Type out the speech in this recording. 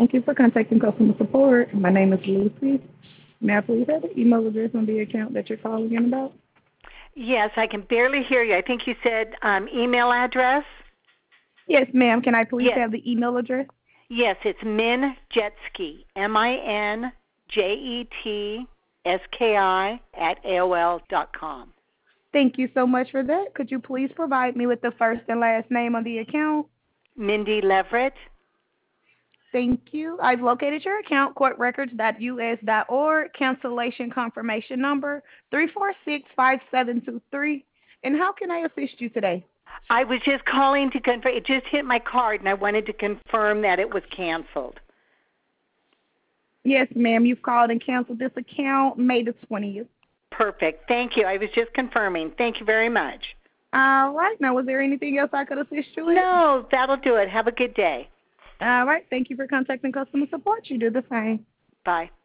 Thank you for contacting customer support. My name is Lucy. May I please have the email address on the account that you're calling in about? Yes, I can barely hear you. I think you said email address. Yes, ma'am. Can I please Yes. have the email address? Yes, it's Min Jetski, MINJETSKI at AOL.com. Thank you so much for that. Could you please provide me with the first and last name on the account? Mindy Leverett. Thank you. I've located your account, courtrecords.us.org, cancellation confirmation number 3465723. And how can I assist you today? I was just calling to confirm. It just hit my card, and I wanted to confirm that it was canceled. Yes, ma'am. You've called and canceled this account May the 20th. Perfect. Thank you. I was just confirming. Thank you very much. All right. Now, was there anything else I could assist you with? No, that'll do it. Have a good day. All right. Thank you for contacting customer support. You do the same. Bye.